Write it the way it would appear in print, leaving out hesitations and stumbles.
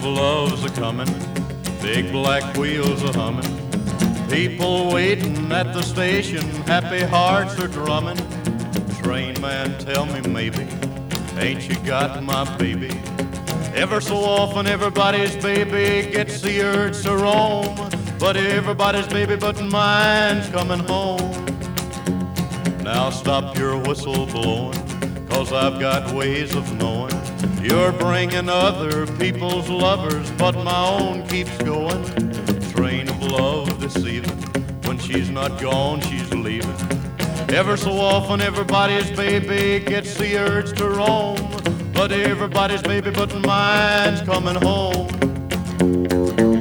love's a-comin', big black wheels a-hummin', people waiting at the station, happy hearts are drummin'. Train man, tell me maybe, ain't you got my baby? Ever so often everybody's baby gets the urge to roam, but everybody's baby but mine's coming home. Now stop your whistle blowing, 'cause I've got ways of knowing you're bringing other people's lovers, but my own keeps going. Train of love deceiving, when she's not gone, she's leaving. Ever so often everybody's baby gets the urge to roam, but everybody's baby but mine's coming home.